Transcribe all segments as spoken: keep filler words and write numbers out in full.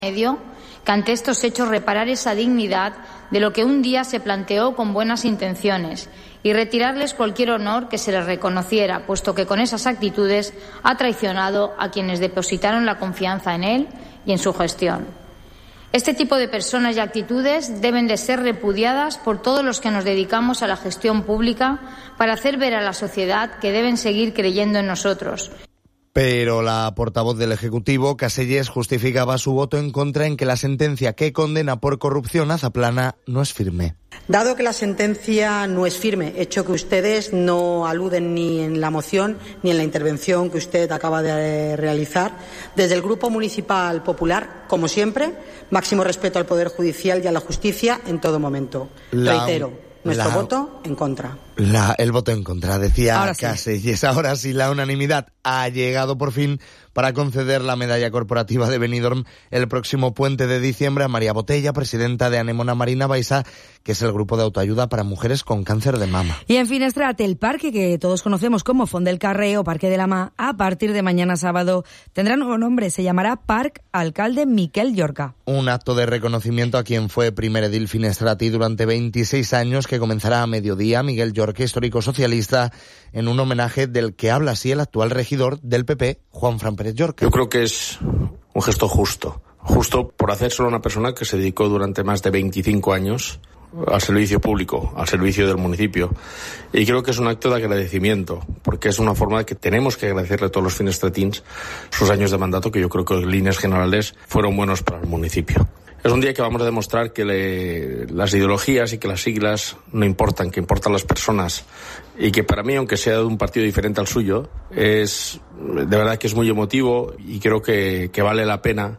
medio que ante estos hechos reparar esa dignidad de lo que un día se planteó con buenas intenciones y retirarles cualquier honor que se les reconociera, puesto que con esas actitudes ha traicionado a quienes depositaron la confianza en él y en su gestión. Este tipo de personas y actitudes deben de ser repudiadas por todos los que nos dedicamos a la gestión pública para hacer ver a la sociedad que deben seguir creyendo en nosotros. Pero la portavoz del Ejecutivo, Caselles, justificaba su voto en contra en que la sentencia que condena por corrupción a Zaplana no es firme. Dado que la sentencia no es firme, hecho que ustedes no aluden ni en la moción ni en la intervención que usted acaba de realizar, desde el Grupo Municipal Popular, como siempre, máximo respeto al Poder Judicial y a la justicia en todo momento. La, Reitero, nuestro la, voto en contra. La, el voto en contra, decía Caselles. Sí. Ahora sí, la unanimidad ha llegado por fin para conceder la medalla corporativa de Benidorm el próximo puente de diciembre a María Botella, presidenta de Anemona Marina Baixa, que es el grupo de autoayuda para mujeres con cáncer de mama. Y en Finestrat, el parque que todos conocemos como Font del Carrer o Parque de la Ma, a partir de mañana sábado tendrá nuevo nombre, se llamará Parc Alcalde Miquel Llorca. Un acto de reconocimiento a quien fue primer edil finestrati durante veintiséis años, que comenzará a mediodía, Miguel Llorca, histórico socialista, en un homenaje del que habla así el actual regidor del P P, Juan Fran Pérez Llorca. Yo creo que es un gesto justo, justo por hacérselo a una persona que se dedicó durante más de veinticinco años al servicio público, al servicio del municipio. Y creo que es un acto de agradecimiento, porque es una forma de que tenemos que agradecerle a todos los finestratins sus años de mandato, que yo creo que en líneas generales fueron buenos para el municipio. Es un día que vamos a demostrar que le, las ideologías y que las siglas no importan, que importan las personas, y que para mí, aunque sea de un partido diferente al suyo, es de verdad que es muy emotivo y creo que, que vale la pena.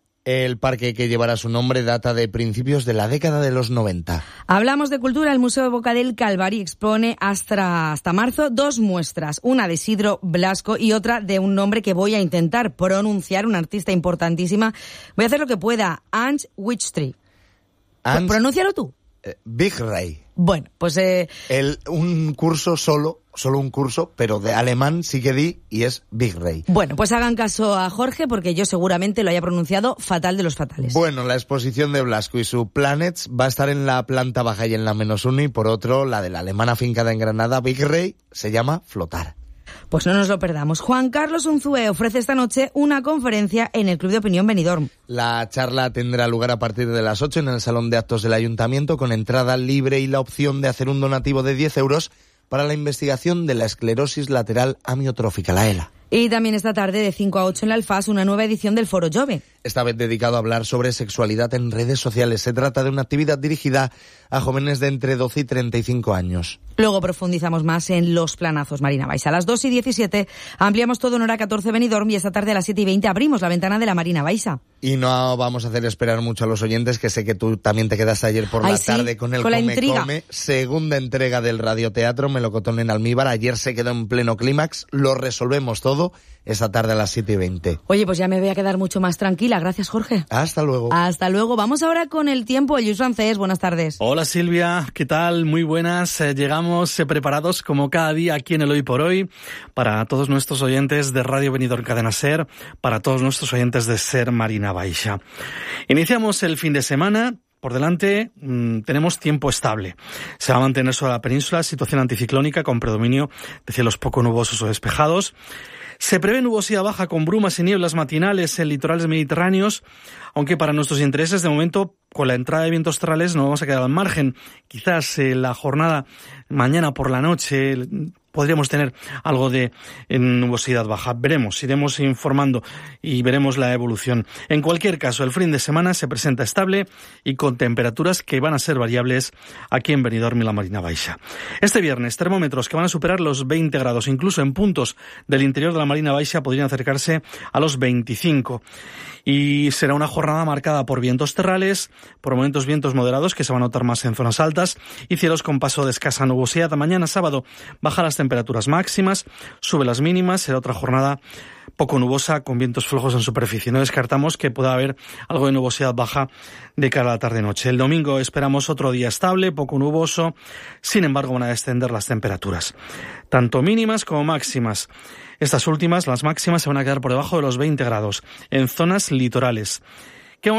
El parque que llevará su nombre data de principios de la década de los noventa. Hablamos de cultura. El Museo Boca del Calvari expone hasta, hasta marzo dos muestras, una de Isidro Blasco y otra de un nombre que voy a intentar pronunciar, una artista importantísima. Voy a hacer lo que pueda, Ange Wichtree. Ange, Pronúncialo tú. Eh, Big Ray. Bueno, pues... Eh, El, un curso solo, solo un curso, pero de alemán sí que di y es Big Ray. Bueno, pues hagan caso a Jorge porque yo seguramente lo haya pronunciado fatal de los fatales. Bueno, la exposición de Blasco y su Planets va a estar en la planta baja y en la menos uno, y por otro, la de la alemana afincada en Granada, Big Ray, se llama Flotar. Pues no nos lo perdamos. Juan Carlos Unzué ofrece esta noche una conferencia en el Club de Opinión Benidorm. La charla tendrá lugar a partir de las ocho en el Salón de Actos del Ayuntamiento, con entrada libre y la opción de hacer un donativo de diez euros para la investigación de la esclerosis lateral amiotrófica, la ELA. Y también esta tarde de cinco a ocho en la Alfaz una nueva edición del Foro Jove. Esta vez dedicado a hablar sobre sexualidad en redes sociales. Se trata de una actividad dirigida a jóvenes de entre doce y treinta y cinco años. Luego profundizamos más en los planazos, Marina Baixa. A las dos y diecisiete ampliamos todo en hora catorce Benidorm y esta tarde a las siete y veinte abrimos la ventana de la Marina Baixa. Y no vamos a hacer esperar mucho a los oyentes, que sé que tú también te quedaste ayer por Ay, la sí, tarde con el con la Come intriga. Come, segunda entrega del radioteatro Melocotón en Almíbar. Ayer se quedó en pleno clímax, lo resolvemos todo esta tarde a las siete y veinte. Oye, pues ya me voy a quedar mucho más tranquila. Gracias, Jorge. Hasta luego. Hasta luego. Vamos ahora con el tiempo. Luis Francés, buenas tardes. Hola Silvia, ¿qué tal? Muy buenas. Eh, llegamos eh, preparados como cada día aquí en el Hoy por Hoy para todos nuestros oyentes de Radio Benidorm Cadena Ser, para todos nuestros oyentes de Ser Marina Baixa. Iniciamos el fin de semana. Por delante mmm, tenemos tiempo estable. Se va a mantener sobre la península situación anticiclónica con predominio de cielos poco nubosos o despejados. Se prevé nubosidad baja con brumas y nieblas matinales en litorales mediterráneos, aunque para nuestros intereses de momento con la entrada de vientos terrales nos vamos a quedar al margen. Quizás eh, la jornada mañana por la noche podríamos tener algo de nubosidad baja. Veremos, iremos informando y veremos la evolución. En cualquier caso, el fin de semana se presenta estable y con temperaturas que van a ser variables aquí en Benidorm y la Marina Baixa. Este viernes, termómetros que van a superar los veinte grados, incluso en puntos del interior de la Marina Baixa podrían acercarse a los veinticinco. Y será una jornada marcada por vientos terrales, por momentos vientos moderados que se van a notar más en zonas altas y cielos con paso de escasa nubosidad. Mañana sábado baja las temperaturas máximas, sube las mínimas, será otra jornada poco nubosa con vientos flojos en superficie. No descartamos que pueda haber algo de nubosidad baja de cara a la tarde-noche. El domingo esperamos otro día estable, poco nuboso, sin embargo van a descender las temperaturas, tanto mínimas como máximas. Estas últimas, las máximas, se van a quedar por debajo de los veinte grados en zonas litorales.